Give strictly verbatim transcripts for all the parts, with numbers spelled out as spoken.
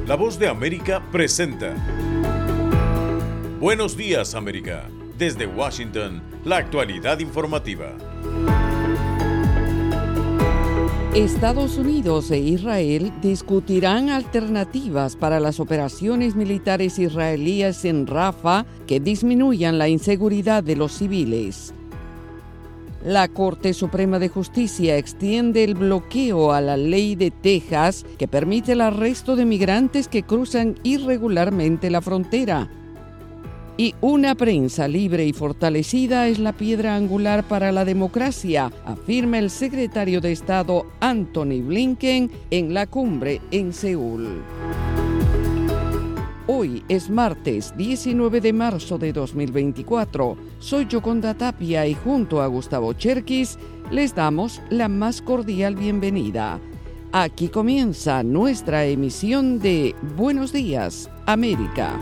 La Voz de América presenta Buenos Días, América. Desde Washington, la actualidad informativa. Estados Unidos e Israel discutirán alternativas para las operaciones militares israelíes en Rafah que disminuyan la inseguridad de los civiles. La Corte Suprema de Justicia extiende el bloqueo a la ley de Texas que permite el arresto de migrantes que cruzan irregularmente la frontera. Y una prensa libre y fortalecida es la piedra angular para la democracia, afirma el secretario de Estado Antony Blinken en la cumbre en Seúl. Hoy es martes diecinueve de marzo de dos mil veinticuatro. Soy Yoconda Tapia y junto a Gustavo Cherkis les damos la más cordial bienvenida. Aquí comienza nuestra emisión de Buenos Días, América.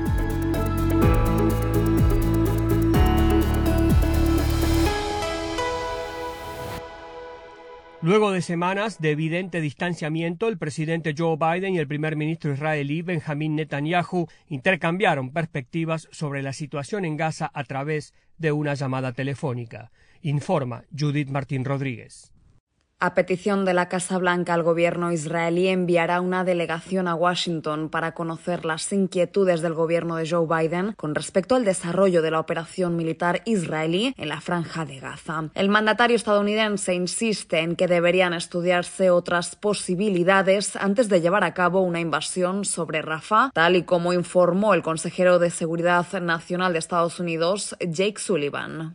Luego de semanas de evidente distanciamiento, el presidente Joe Biden y el primer ministro israelí Benjamin Netanyahu intercambiaron perspectivas sobre la situación en Gaza a través de una llamada telefónica. Informa Judith Martín Rodríguez. A petición de la Casa Blanca, el gobierno israelí enviará una delegación a Washington para conocer las inquietudes del gobierno de Joe Biden con respecto al desarrollo de la operación militar israelí en la Franja de Gaza. El mandatario estadounidense insiste en que deberían estudiarse otras posibilidades antes de llevar a cabo una invasión sobre Rafah, tal y como informó el consejero de Seguridad Nacional de Estados Unidos, Jake Sullivan.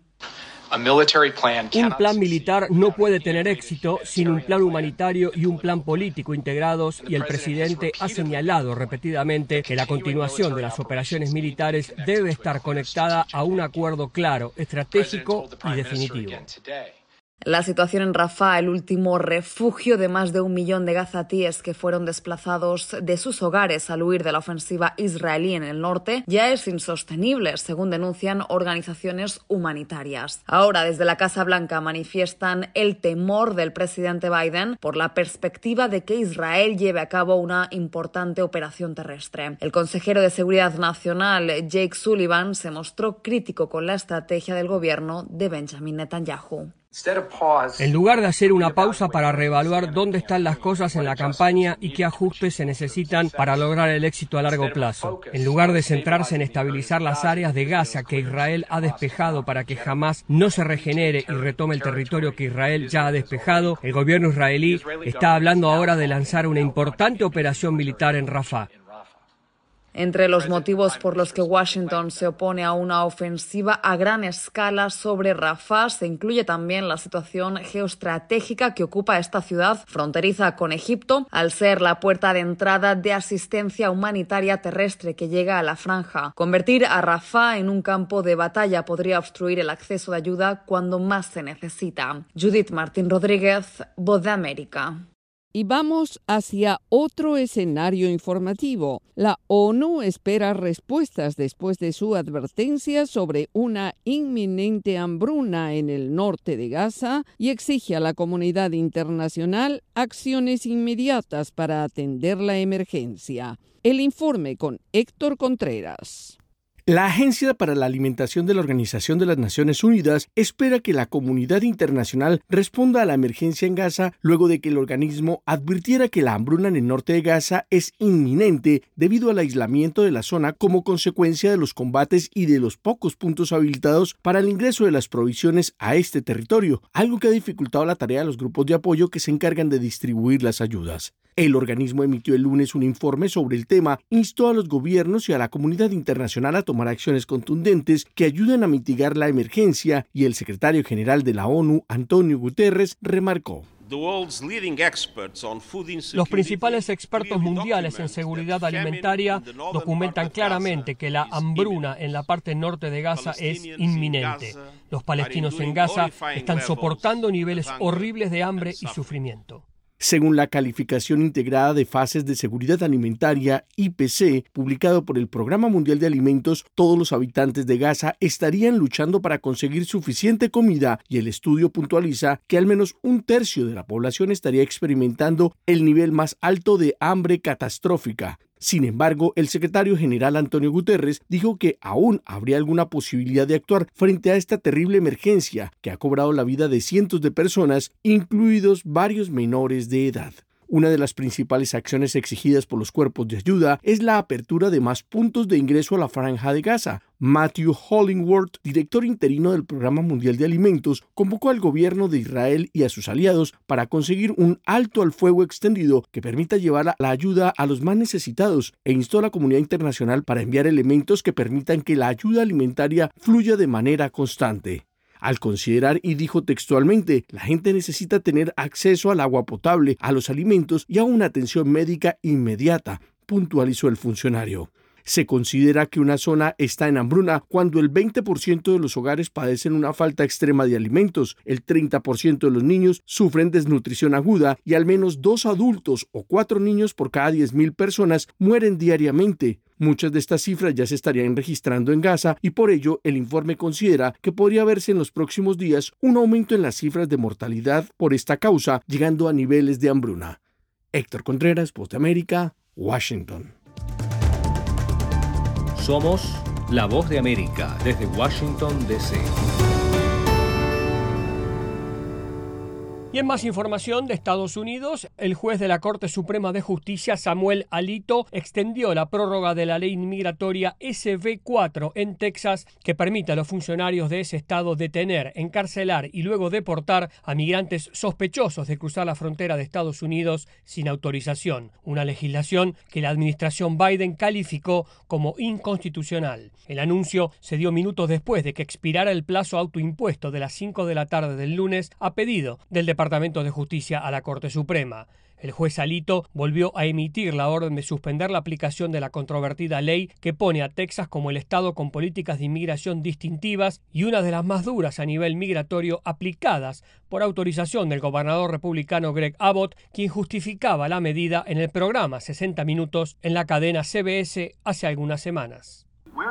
Un plan militar no puede tener éxito sin un plan humanitario y un plan político integrados, y el presidente ha señalado repetidamente que la continuación de las operaciones militares debe estar conectada a un acuerdo claro, estratégico y definitivo. La situación en Rafah, el último refugio de más de un millón de gazatíes que fueron desplazados de sus hogares al huir de la ofensiva israelí en el norte, ya es insostenible, según denuncian organizaciones humanitarias. Ahora, desde la Casa Blanca manifiestan el temor del presidente Biden por la perspectiva de que Israel lleve a cabo una importante operación terrestre. El consejero de Seguridad Nacional, Jake Sullivan, se mostró crítico con la estrategia del gobierno de Benjamin Netanyahu. En lugar de hacer una pausa para reevaluar dónde están las cosas en la campaña y qué ajustes se necesitan para lograr el éxito a largo plazo, en lugar de centrarse en estabilizar las áreas de Gaza que Israel ha despejado para que Hamás no se regenere y retome el territorio que Israel ya ha despejado, el gobierno israelí está hablando ahora de lanzar una importante operación militar en Rafah. Entre los motivos por los que Washington se opone a una ofensiva a gran escala sobre Rafah se incluye también la situación geoestratégica que ocupa esta ciudad fronteriza con Egipto, al ser la puerta de entrada de asistencia humanitaria terrestre que llega a la franja. Convertir a Rafah en un campo de batalla podría obstruir el acceso de ayuda cuando más se necesita. Judith Martín Rodríguez, Voz de América. Y vamos hacia otro escenario informativo. La ONU espera respuestas después de su advertencia sobre una inminente hambruna en el norte de Gaza y exige a la comunidad internacional acciones inmediatas para atender la emergencia. El informe con Héctor Contreras. La Agencia para la Alimentación de la Organización de las Naciones Unidas espera que la comunidad internacional responda a la emergencia en Gaza luego de que el organismo advirtiera que la hambruna en el norte de Gaza es inminente debido al aislamiento de la zona como consecuencia de los combates y de los pocos puntos habilitados para el ingreso de las provisiones a este territorio, algo que ha dificultado la tarea de los grupos de apoyo que se encargan de distribuir las ayudas. El organismo emitió el lunes un informe sobre el tema, instó a los gobiernos y a la comunidad internacional a tomar acciones contundentes que ayuden a mitigar la emergencia, y el secretario general de la ONU, Antonio Guterres, remarcó: Los principales expertos mundiales en seguridad alimentaria documentan claramente que la hambruna en la parte norte de Gaza es inminente. Los palestinos en Gaza están soportando niveles horribles de hambre y sufrimiento. Según la calificación integrada de fases de seguridad alimentaria I P C, publicado por el Programa Mundial de Alimentos, todos los habitantes de Gaza estarían luchando para conseguir suficiente comida, y el estudio puntualiza que al menos un tercio de la población estaría experimentando el nivel más alto de hambre catastrófica. Sin embargo, el secretario general Antonio Guterres dijo que aún habría alguna posibilidad de actuar frente a esta terrible emergencia que ha cobrado la vida de cientos de personas, incluidos varios menores de edad. Una de las principales acciones exigidas por los cuerpos de ayuda es la apertura de más puntos de ingreso a la Franja de Gaza. Matthew Hollingworth, director interino del Programa Mundial de Alimentos, convocó al gobierno de Israel y a sus aliados para conseguir un alto al fuego extendido que permita llevar la ayuda a los más necesitados e instó a la comunidad internacional para enviar elementos que permitan que la ayuda alimentaria fluya de manera constante. Al considerar, y dijo textualmente, la gente necesita tener acceso al agua potable, a los alimentos y a una atención médica inmediata, puntualizó el funcionario. Se considera que una zona está en hambruna cuando el veinte por ciento de los hogares padecen una falta extrema de alimentos, el treinta por ciento de los niños sufren desnutrición aguda y al menos dos adultos o cuatro niños por cada diez mil personas mueren diariamente. Muchas de estas cifras ya se estarían registrando en Gaza y por ello el informe considera que podría verse en los próximos días un aumento en las cifras de mortalidad por esta causa, llegando a niveles de hambruna. Héctor Contreras, Voz de América, Washington. Somos la Voz de América desde Washington, D C Y en más información de Estados Unidos, el juez de la Corte Suprema de Justicia, Samuel Alito, extendió la prórroga de la ley inmigratoria ese be cuatro en Texas, que permite a los funcionarios de ese estado detener, encarcelar y luego deportar a migrantes sospechosos de cruzar la frontera de Estados Unidos sin autorización. Una legislación que la administración Biden calificó como inconstitucional. El anuncio se dio minutos después de que expirara el plazo autoimpuesto de las cinco de la tarde del lunes a pedido del Departamento Departamento de Justicia a la Corte Suprema. El juez Alito volvió a emitir la orden de suspender la aplicación de la controvertida ley que pone a Texas como el estado con políticas de inmigración distintivas y una de las más duras a nivel migratorio aplicadas por autorización del gobernador republicano Greg Abbott, quien justificaba la medida en el programa sesenta minutos en la cadena C B S hace algunas semanas.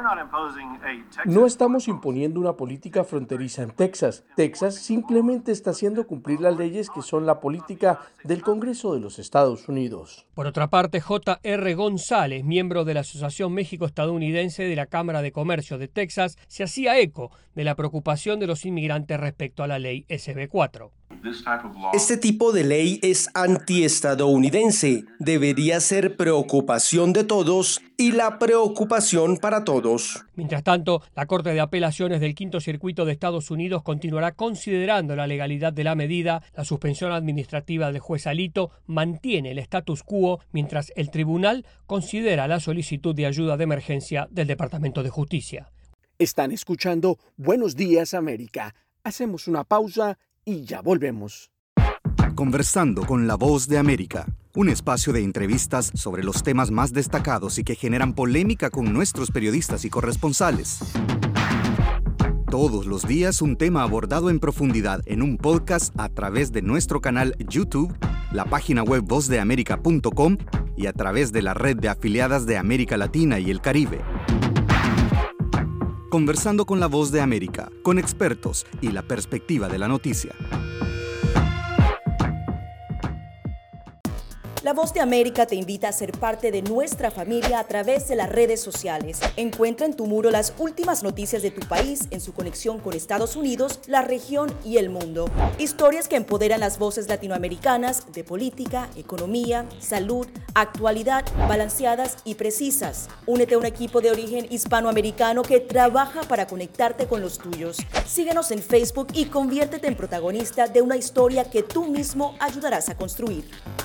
No estamos imponiendo una política fronteriza en Texas. Texas simplemente está haciendo cumplir las leyes que son la política del Congreso de los Estados Unidos. Por otra parte, J R González, miembro de la Asociación México-Estadounidense de la Cámara de Comercio de Texas, se hacía eco de la preocupación de los inmigrantes respecto a la ley ese be cuatro. Este tipo de ley es antiestadounidense. Debería ser preocupación de todos y la preocupación para todos. Mientras tanto, la Corte de Apelaciones del Quinto Circuito de Estados Unidos continuará considerando la legalidad de la medida. La suspensión administrativa del juez Alito mantiene el status quo, mientras el tribunal considera la solicitud de ayuda de emergencia del Departamento de Justicia. Están escuchando Buenos Días América. Hacemos una pausa y ya volvemos. Conversando con la Voz de América, un espacio de entrevistas sobre los temas más destacados y que generan polémica con nuestros periodistas y corresponsales. Todos los días un tema abordado en profundidad en un podcast a través de nuestro canal YouTube, la página web voz de américa punto com y a través de la red de afiliadas de América Latina y el Caribe. Conversando con la Voz de América, con expertos y la perspectiva de la noticia. La Voz de América te invita a ser parte de nuestra familia a través de las redes sociales. Encuentra en tu muro las últimas noticias de tu país en su conexión con Estados Unidos, la región y el mundo. Historias que empoderan las voces latinoamericanas de política, economía, salud, actualidad, balanceadas y precisas. Únete a un equipo de origen hispanoamericano que trabaja para conectarte con los tuyos. Síguenos en Facebook y conviértete en protagonista de una historia que tú mismo ayudarás a construir.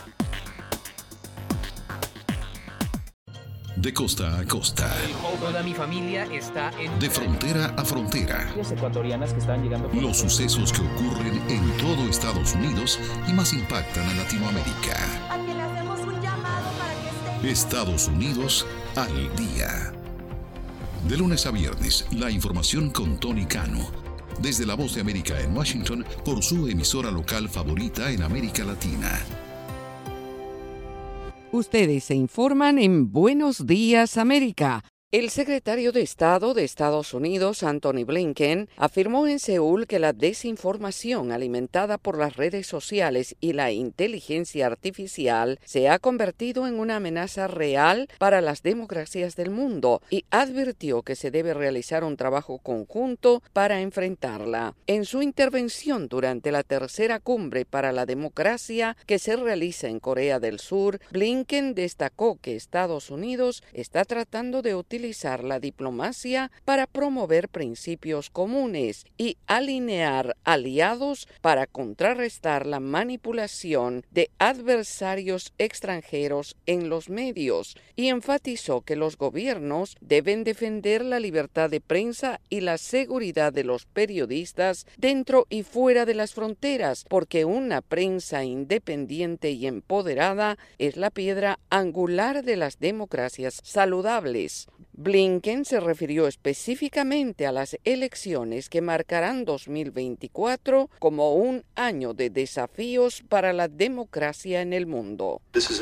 De costa a costa. Toda mi familia está en... De frontera a frontera. Ecuatorianas que están llegando... Los sucesos que ocurren en todo Estados Unidos y más impactan a Latinoamérica. A que le hacemos un llamado para que esté... Estados Unidos al día. De lunes a viernes, la información con Tony Cano. Desde la Voz de América en Washington, por su emisora local favorita en América Latina. Ustedes se informan en Buenos Días América. El secretario de Estado de Estados Unidos, Antony Blinken, afirmó en Seúl que la desinformación alimentada por las redes sociales y la inteligencia artificial se ha convertido en una amenaza real para las democracias del mundo y advirtió que se debe realizar un trabajo conjunto para enfrentarla. En su intervención durante la tercera cumbre para la democracia que se realiza en Corea del Sur, Blinken destacó que Estados Unidos está tratando de utilizar utilizar la diplomacia para promover principios comunes y alinear aliados para contrarrestar la manipulación de adversarios extranjeros en los medios, y enfatizó que los gobiernos deben defender la libertad de prensa y la seguridad de los periodistas dentro y fuera de las fronteras, porque una prensa independiente y empoderada es la piedra angular de las democracias saludables. Blinken se refirió específicamente a las elecciones que marcarán dos mil veinticuatro como un año de desafíos para la democracia en el mundo.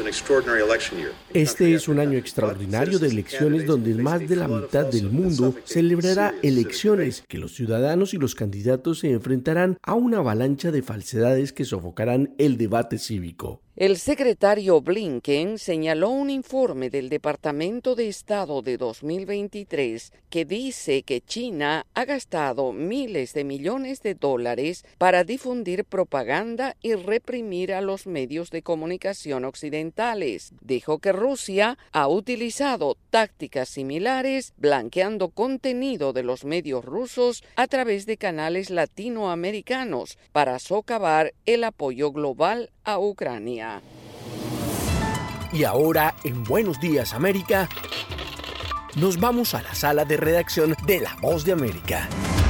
Este es un año extraordinario de elecciones donde más de la mitad del mundo celebrará elecciones, que los ciudadanos y los candidatos se enfrentarán a una avalancha de falsedades que sofocarán el debate cívico. El secretario Blinken señaló un informe del Departamento de Estado de dos mil veintitrés que dice que China ha gastado miles de millones de dólares para difundir propaganda y reprimir a los medios de comunicación occidentales. Dijo que Rusia ha utilizado tácticas similares, blanqueando contenido de los medios rusos a través de canales latinoamericanos para socavar el apoyo global a Ucrania. Y ahora, en Buenos Días América, nos vamos a la sala de redacción de La Voz de América.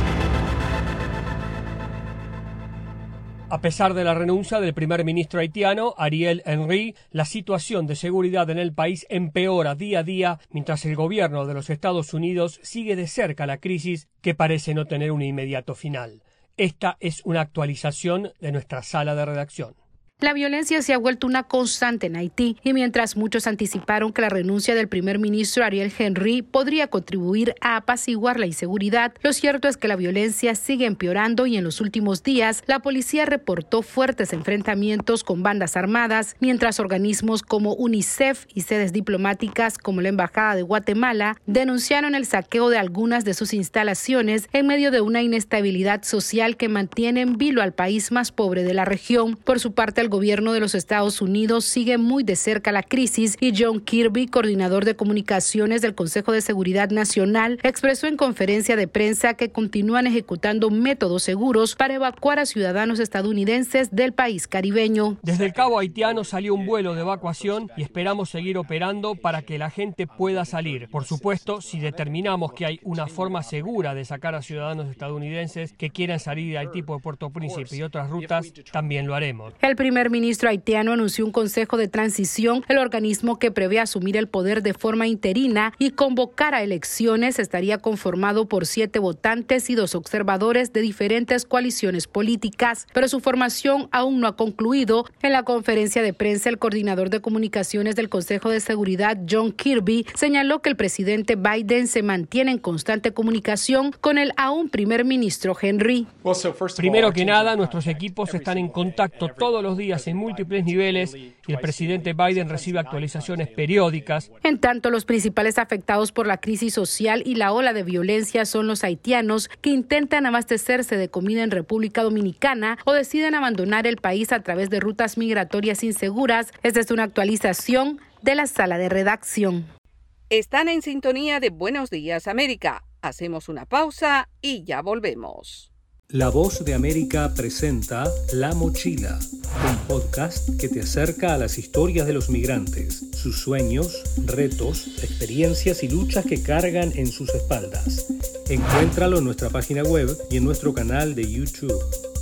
A pesar de la renuncia del primer ministro haitiano, Ariel Henry, la situación de seguridad en el país empeora día a día, mientras el gobierno de los Estados Unidos sigue de cerca la crisis que parece no tener un inmediato final. Esta es una actualización de nuestra sala de redacción. La violencia se ha vuelto una constante en Haití, y mientras muchos anticiparon que la renuncia del primer ministro Ariel Henry podría contribuir a apaciguar la inseguridad, lo cierto es que la violencia sigue empeorando, y en los últimos días la policía reportó fuertes enfrentamientos con bandas armadas, mientras organismos como UNICEF y sedes diplomáticas como la Embajada de Guatemala denunciaron el saqueo de algunas de sus instalaciones en medio de una inestabilidad social que mantiene en vilo al país más pobre de la región. Por su parte, el gobierno de los Estados Unidos sigue muy de cerca la crisis, y John Kirby, coordinador de comunicaciones del Consejo de Seguridad Nacional, expresó en conferencia de prensa que continúan ejecutando métodos seguros para evacuar a ciudadanos estadounidenses del país caribeño. Desde el Cabo haitiano salió un vuelo de evacuación y esperamos seguir operando para que la gente pueda salir. Por supuesto, si determinamos que hay una forma segura de sacar a ciudadanos estadounidenses que quieran salir de Haití por Puerto Príncipe y otras rutas, también lo haremos. El primer ministro haitiano anunció un consejo de transición, el organismo que prevé asumir el poder de forma interina y convocar a elecciones. Estaría conformado por siete votantes y dos observadores de diferentes coaliciones políticas, pero su formación aún no ha concluido. En la conferencia de prensa, el coordinador de comunicaciones del Consejo de Seguridad, John Kirby, señaló que el presidente Biden se mantiene en constante comunicación con el aún primer ministro Henry. Primero que nada, nuestros equipos están en contacto todos los días en múltiples niveles, y el presidente Biden recibe actualizaciones periódicas. En tanto, los principales afectados por la crisis social y la ola de violencia son los haitianos, que intentan abastecerse de comida en República Dominicana o deciden abandonar el país a través de rutas migratorias inseguras. Esta es una actualización de la sala de redacción. Están en sintonía de Buenos Días América. Hacemos una pausa y ya volvemos. La Voz de América presenta La Mochila, un podcast que te acerca a las historias de los migrantes, sus sueños, retos, experiencias y luchas que cargan en sus espaldas. Encuéntralo en nuestra página web y en nuestro canal de YouTube.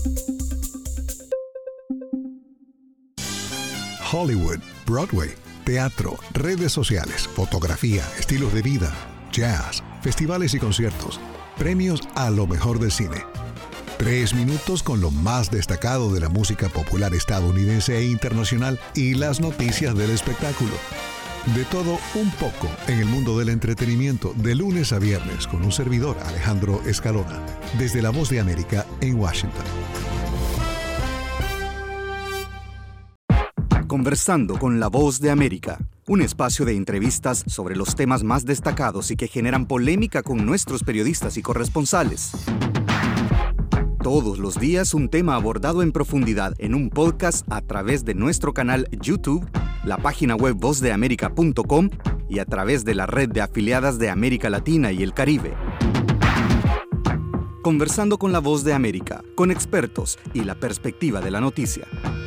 Hollywood, Broadway, teatro, redes sociales, fotografía, estilos de vida, jazz, festivales y conciertos, premios a lo mejor del cine. Tres minutos con lo más destacado de la música popular estadounidense e internacional y las noticias del espectáculo. De todo un poco en el mundo del entretenimiento, de lunes a viernes, con un servidor, Alejandro Escalona, desde La Voz de América en Washington. Conversando con La Voz de América, un espacio de entrevistas sobre los temas más destacados y que generan polémica con nuestros periodistas y corresponsales. Todos los días un tema abordado en profundidad en un podcast a través de nuestro canal YouTube, la página web voz de américa punto com y a través de la red de afiliadas de América Latina y el Caribe. Conversando con La Voz de América, con expertos y la perspectiva de la noticia.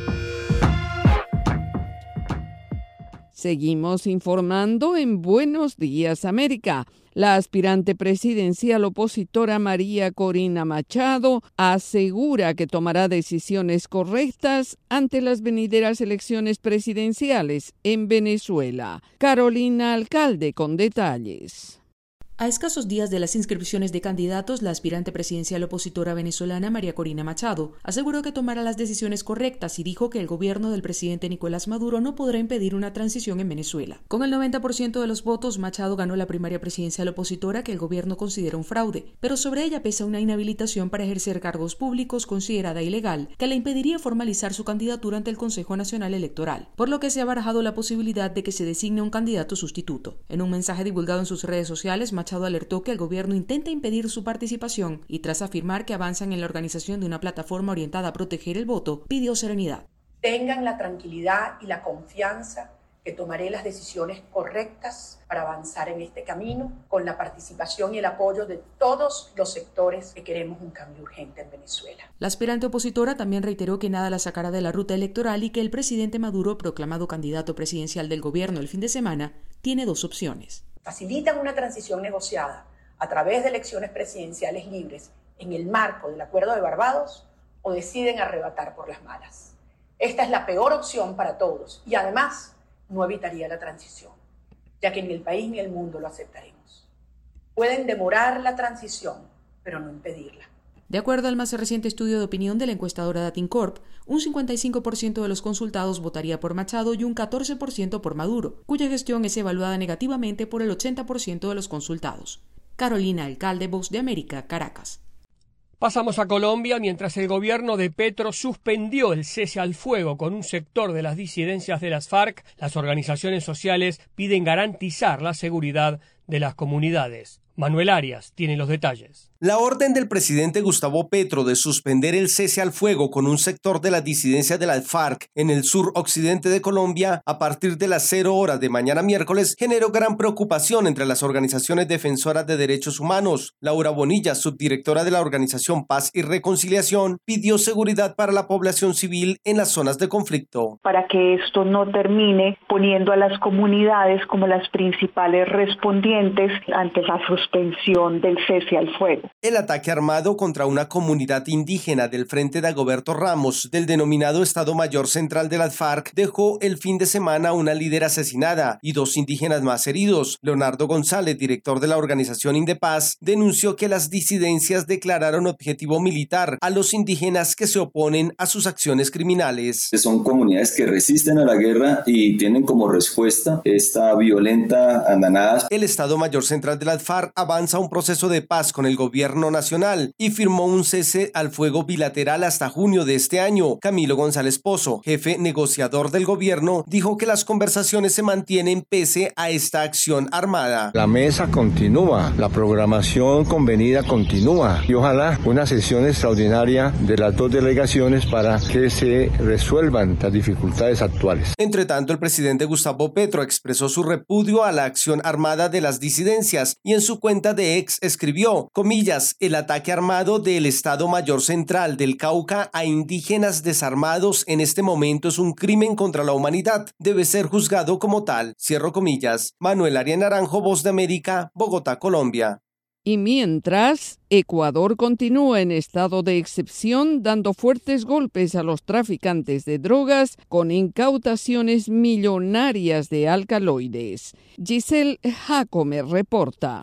Seguimos informando en Buenos Días América. La aspirante presidencial opositora María Corina Machado asegura que tomará decisiones correctas ante las venideras elecciones presidenciales en Venezuela. Carolina Alcalde con detalles. A escasos días de las inscripciones de candidatos, la aspirante presidencial opositora venezolana María Corina Machado aseguró que tomará las decisiones correctas y dijo que el gobierno del presidente Nicolás Maduro no podrá impedir una transición en Venezuela. Con el noventa por ciento de los votos, Machado ganó la primaria presidencial opositora que el gobierno considera un fraude, pero sobre ella pesa una inhabilitación para ejercer cargos públicos considerada ilegal que le impediría formalizar su candidatura ante el Consejo Nacional Electoral, por lo que se ha barajado la posibilidad de que se designe un candidato sustituto. En un mensaje divulgado en sus redes sociales, Machado Machado alertó que el gobierno intenta impedir su participación y, tras afirmar que avanzan en la organización de una plataforma orientada a proteger el voto, pidió serenidad. Tengan la tranquilidad y la confianza que tomaré las decisiones correctas para avanzar en este camino con la participación y el apoyo de todos los sectores que queremos un cambio urgente en Venezuela. La aspirante opositora también reiteró que nada la sacará de la ruta electoral y que el presidente Maduro, proclamado candidato presidencial del gobierno el fin de semana, tiene dos opciones. Facilitan una transición negociada a través de elecciones presidenciales libres en el marco del Acuerdo de Barbados o deciden arrebatar por las malas. Esta es la peor opción para todos y además no evitaría la transición, ya que ni el país ni el mundo lo aceptaremos. Pueden demorar la transición, pero no impedirla. De acuerdo al más reciente estudio de opinión de la encuestadora Datincorp, un cincuenta y cinco por ciento de los consultados votaría por Machado y un catorce por ciento por Maduro, cuya gestión es evaluada negativamente por el ochenta por ciento de los consultados. Carolina Alcalde, Voz de América, Caracas. Pasamos a Colombia, mientras el gobierno de Petro suspendió el cese al fuego con un sector de las disidencias de las FARC, las organizaciones sociales piden garantizar la seguridad de las comunidades. Manuel Arias tiene los detalles. La orden del presidente Gustavo Petro de suspender el cese al fuego con un sector de la disidencia de la FARC en el sur occidente de Colombia a partir de las cero horas de mañana miércoles generó gran preocupación entre las organizaciones defensoras de derechos humanos. Laura Bonilla, subdirectora de la organización Paz y Reconciliación, pidió seguridad para la población civil en las zonas de conflicto. Para que esto no termine poniendo a las comunidades como las principales respondientes ante la suspensión del cese al fuego. El ataque armado contra una comunidad indígena del Frente Dagoberto Ramos del denominado Estado Mayor Central de las FARC dejó el fin de semana una líder asesinada y dos indígenas más heridos. Leonardo González, director de la organización Indepaz, denunció que las disidencias declararon objetivo militar a los indígenas que se oponen a sus acciones criminales. Son comunidades que resisten a la guerra y tienen como respuesta esta violenta andanada. El Estado Mayor Central de las FARC avanza un proceso de paz con el gobierno nacional y firmó un cese al fuego bilateral hasta junio de este año. Camilo González Pozo, jefe negociador del gobierno, dijo que las conversaciones se mantienen pese a esta acción armada. La mesa continúa, la programación convenida continúa y ojalá una sesión extraordinaria de las dos delegaciones para que se resuelvan las dificultades actuales. Entre tanto, el presidente Gustavo Petro expresó su repudio a la acción armada de las disidencias y en su cuenta de ex escribió, comillas, el ataque armado del Estado Mayor Central del Cauca a indígenas desarmados en este momento es un crimen contra la humanidad. Debe ser juzgado como tal. Cierro comillas. Manuel Arias Naranjo, Voz de América, Bogotá, Colombia. Y mientras, Ecuador continúa en estado de excepción, dando fuertes golpes a los traficantes de drogas con incautaciones millonarias de alcaloides. Giselle Jacome reporta.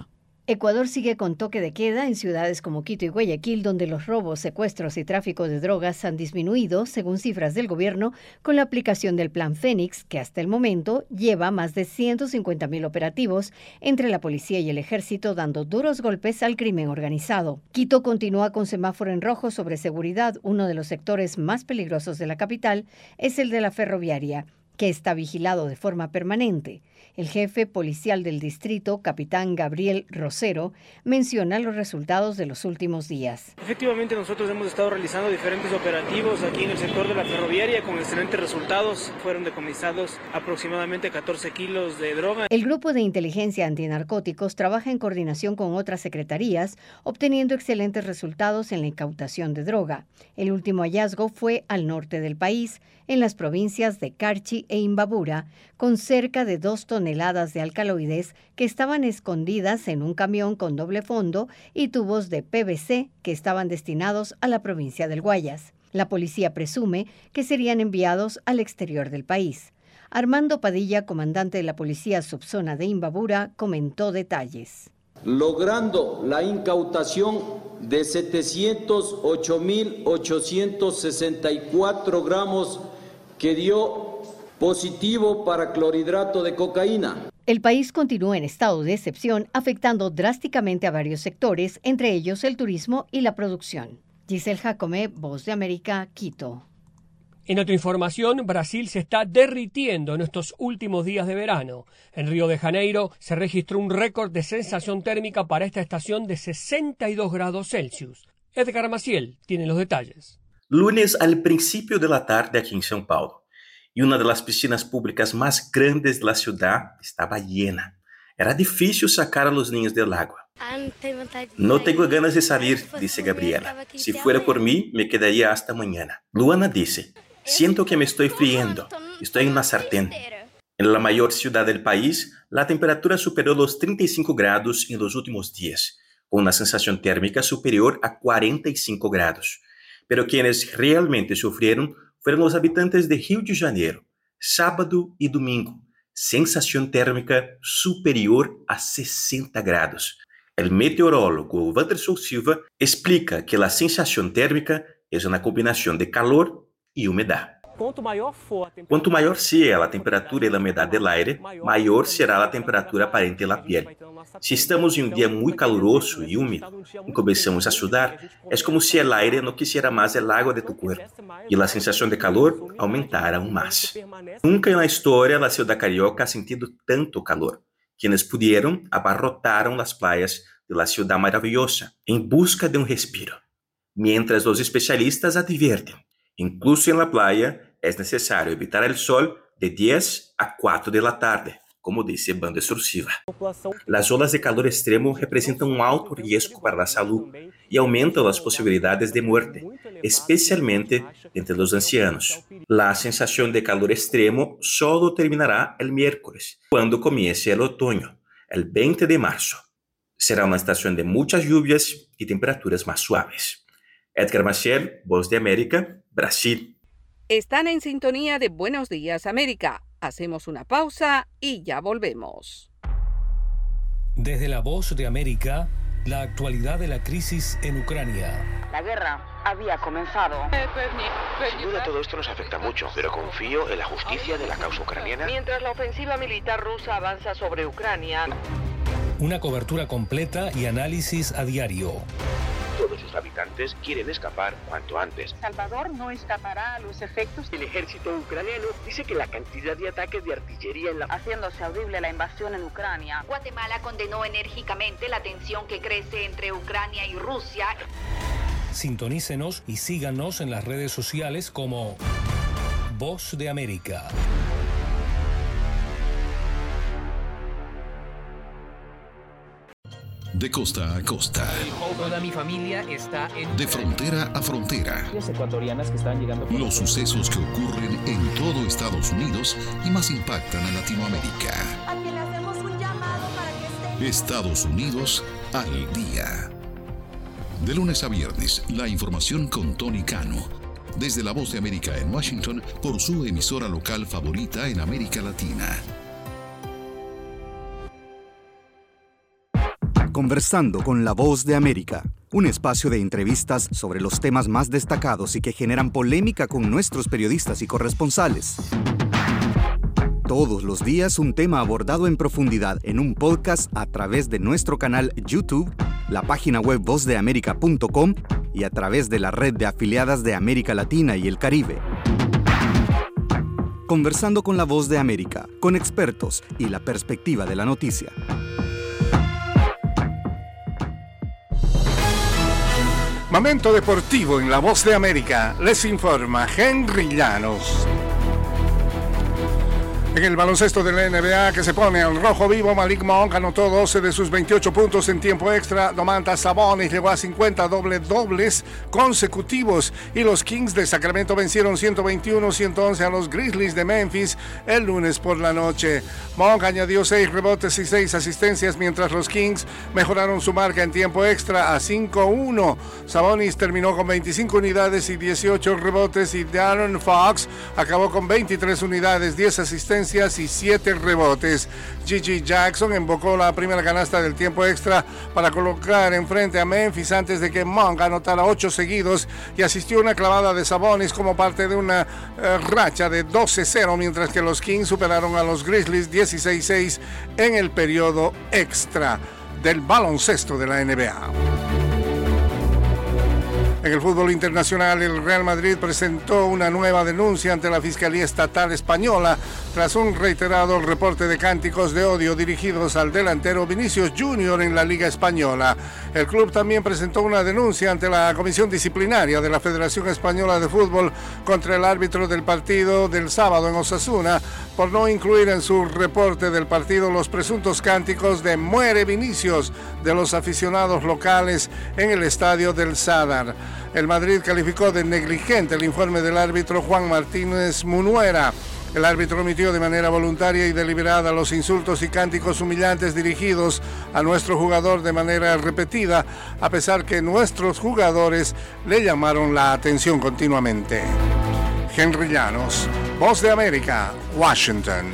Ecuador sigue con toque de queda en ciudades como Quito y Guayaquil, donde los robos, secuestros y tráfico de drogas han disminuido, según cifras del gobierno, con la aplicación del Plan Fénix, que hasta el momento lleva más de ciento cincuenta mil operativos entre la policía y el ejército, dando duros golpes al crimen organizado. Quito continúa con semáforo en rojo sobre seguridad. Uno de los sectores más peligrosos de la capital es el de la ferroviaria, que está vigilado de forma permanente. El jefe policial del distrito, capitán Gabriel Rosero, menciona los resultados de los últimos días. Efectivamente, nosotros hemos estado realizando diferentes operativos aquí en el sector de la ferroviaria con excelentes resultados. Fueron decomisados aproximadamente catorce kilos de droga. El grupo de inteligencia antinarcóticos trabaja en coordinación con otras secretarías, obteniendo excelentes resultados en la incautación de droga. El último hallazgo fue al norte del país, en las provincias de Carchi e Imbabura, con cerca de dos toneladas de alcaloides que estaban escondidas en un camión con doble fondo y tubos de P V C que estaban destinados a la provincia del Guayas. La policía presume que serían enviados al exterior del país. Armando Padilla, comandante de la policía subzona de Imbabura, comentó detalles. Logrando la incautación de setecientos ocho mil ochocientos sesenta y cuatro gramos que dio positivo para clorhidrato de cocaína. El país continúa en estado de excepción, afectando drásticamente a varios sectores, entre ellos el turismo y la producción. Giselle Jacome, Voz de América, Quito. En otra información, Brasil se está derritiendo en estos últimos días de verano. En Río de Janeiro se registró un récord de sensación térmica para esta estación de sesenta y dos grados Celsius. Edgar Maciel tiene los detalles. Lunes al principio de la tarde aquí en São Paulo, y una de las piscinas públicas más grandes de la ciudad estaba llena. Era difícil sacar a los niños del agua. No tengo ganas de salir, dice Gabriela. Si fuera por mí, me quedaría hasta mañana. Luana dice, siento que me estoy friendo. Estoy en una sartén. En la mayor ciudad del país, la temperatura superó los treinta y cinco grados en los últimos días, con una sensación térmica superior a cuarenta y cinco grados. Pero quienes realmente sufrieron fueron los habitantes de Rio de Janeiro, sábado y domingo, sensación térmica superior a sesenta grados. El meteorólogo Wanderson Silva explica que la sensación térmica es una combinación de calor y humedad. Cuanto mayor sea la temperatura y la humedad del aire, mayor será la temperatura aparente en la piel. Si estamos en un día muy caluroso y húmedo y comenzamos a sudar, es como si el aire no quisiera más el agua de tu cuerpo y la sensación de calor aumentara aún más. Nunca en la historia la ciudad carioca ha sentido tanto calor. Quienes pudieron abarrotaron las playas de la ciudad maravillosa en busca de un respiro. Mientras los especialistas advierten, incluso en la playa es necesario evitar el sol de diez a cuatro de la tarde, como dice Wanderson Silva. Las olas de calor extremo representan un alto riesgo para la salud y aumentan las posibilidades de muerte, especialmente entre los ancianos. La sensación de calor extremo solo terminará el miércoles, cuando comience el otoño, el veinte de marzo. Será una estación de muchas lluvias y temperaturas más suaves. Edgar Maciel, Voz de América, Brasil. Están en sintonía de Buenos Días América. Hacemos una pausa y ya volvemos. Desde la Voz de América, la actualidad de la crisis en Ucrania. La guerra había comenzado. Sin duda todo esto nos afecta mucho, pero confío en la justicia de la causa ucraniana. Mientras la ofensiva militar rusa avanza sobre Ucrania. Una cobertura completa y análisis a diario. Todos sus habitantes quieren escapar cuanto antes. Salvador no escapará a los efectos. El ejército ucraniano dice que la cantidad de ataques de artillería en la... haciéndose audible la invasión en Ucrania. Guatemala condenó enérgicamente la tensión que crece entre Ucrania y Rusia. Sintonícenos y síganos en las redes sociales como Voz de América. De costa a costa. Toda mi familia está en... De frontera a frontera. Las ecuatorianas que están llegando... Por... Los sucesos que ocurren en todo Estados Unidos y más impactan a Latinoamérica. A quien le hacemos un llamado para que esté... Estados Unidos al día. De lunes a viernes, la información con Tony Cano. Desde la Voz de América en Washington, por su emisora local favorita en América Latina. Conversando con la Voz de América, un espacio de entrevistas sobre los temas más destacados y que generan polémica con nuestros periodistas y corresponsales. Todos los días un tema abordado en profundidad en un podcast a través de nuestro canal YouTube, la página web voz de américa punto com y a través de la red de afiliadas de América Latina y el Caribe. Conversando con la Voz de América, con expertos y la perspectiva de la noticia. Momento deportivo en la Voz de América. Les informa Henry Llanos. En el baloncesto de la N B A, que se pone al rojo vivo, Malik Monk anotó doce de sus veintiocho puntos en tiempo extra. Domantas Sabonis llegó a cincuenta doble-dobles consecutivos y los Kings de Sacramento vencieron ciento veintiuno a ciento once a los Grizzlies de Memphis el lunes por la noche. Monk añadió seis rebotes y seis asistencias, mientras los Kings mejoraron su marca en tiempo extra a cinco a uno. Sabonis terminó con veinticinco unidades y dieciocho rebotes y De'Aaron Fox acabó con veintitrés unidades, diez asistencias y siete rebotes. Gigi Jackson embocó la primera canasta del tiempo extra para colocar enfrente a Memphis antes de que Monk anotara ocho seguidos y asistió a una clavada de Sabonis como parte de una uh, racha de doce cero, mientras que los Kings superaron a los Grizzlies dieciséis seis en el periodo extra del baloncesto de la N B A. En el fútbol internacional, el Real Madrid presentó una nueva denuncia ante la Fiscalía Estatal Española tras un reiterado reporte de cánticos de odio dirigidos al delantero Vinicius Junior en la Liga Española. El club también presentó una denuncia ante la Comisión Disciplinaria de la Federación Española de Fútbol contra el árbitro del partido del sábado en Osasuna por no incluir en su reporte del partido los presuntos cánticos de "Muere Vinicius" de los aficionados locales en el estadio del Sadar. El Madrid calificó de negligente el informe del árbitro Juan Martínez Munuera. El árbitro omitió de manera voluntaria y deliberada los insultos y cánticos humillantes dirigidos a nuestro jugador de manera repetida, a pesar que nuestros jugadores le llamaron la atención continuamente. Henry Llanos, Voz de América, Washington.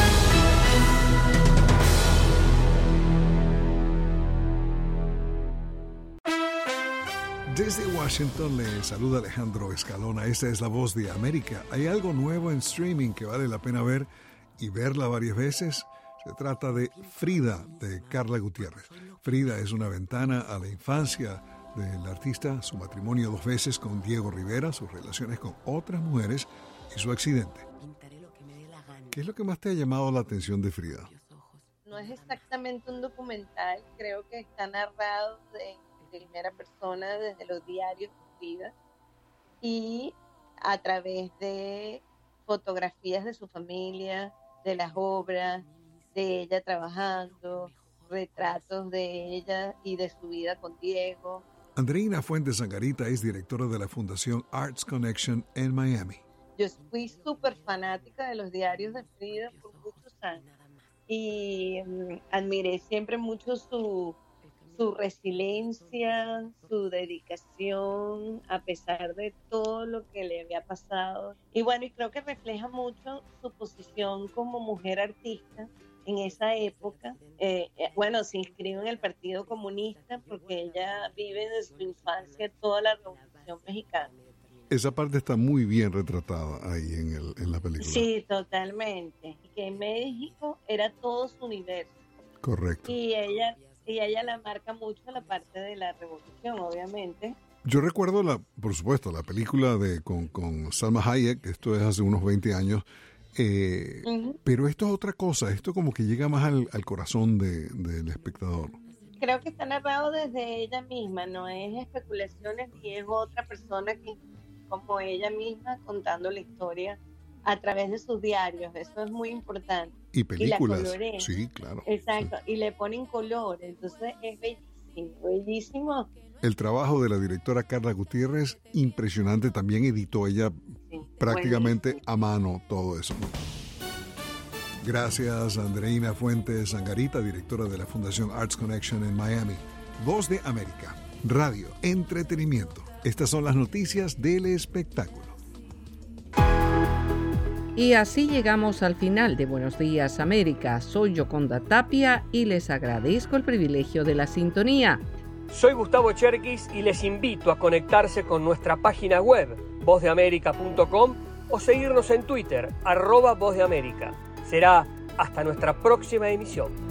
Desde Washington le saluda Alejandro Escalona. Esta es la Voz de América. ¿Hay algo nuevo en streaming que vale la pena ver y verla varias veces? Se trata de Frida, de Carla Gutiérrez. Frida es una ventana a la infancia del artista, su matrimonio dos veces con Diego Rivera, sus relaciones con otras mujeres y su accidente. ¿Qué es lo que más te ha llamado la atención de Frida? No es exactamente un documental, creo que está narrado de primera persona desde los diarios de Frida y a través de fotografías de su familia, de las obras, de ella trabajando, retratos de ella y de su vida con Diego. Andreina Fuentes Sangarita es directora de la Fundación Arts Connection en Miami. Yo fui súper fanática de los diarios de Frida por muchos años y um, admiré siempre mucho su su resiliencia, su dedicación, a pesar de todo lo que le había pasado. Y bueno, y creo que refleja mucho su posición como mujer artista en esa época. Eh, eh, bueno, se inscribe en el Partido Comunista porque ella vive desde su infancia toda la Revolución Mexicana. Esa parte está muy bien retratada ahí en, el, en la película. Sí, totalmente. Y que en México era todo su universo. Correcto. Y ella... Y ella la marca mucho la parte de la revolución, obviamente. Yo recuerdo, la, por supuesto, la película de con, con Salma Hayek, esto es hace unos veinte años, eh, uh-huh. Pero esto es otra cosa, esto como que llega más al, al corazón de, del espectador. Creo que está narrado desde ella misma, no es especulaciones ni es otra persona que, como ella misma contando la historia a través de sus diarios, eso es muy importante. Y películas, y sí, claro. Exacto, sí. Y le ponen color, entonces es bellísimo, bellísimo. El trabajo de la directora Carla Gutiérrez, impresionante, también editó ella sí, prácticamente buenísimo. A mano todo eso, ¿no? Gracias, Andreina Fuentes Sangarita, directora de la Fundación Arts Connection en Miami. Voz de América, radio, entretenimiento. Estas son las noticias del espectáculo. Y así llegamos al final de Buenos Días América. Soy Yoconda Tapia y les agradezco el privilegio de la sintonía. Soy Gustavo Cherkis y les invito a conectarse con nuestra página web, voz de américa punto com, o seguirnos en Twitter, arroba Voz de América. Será hasta nuestra próxima emisión.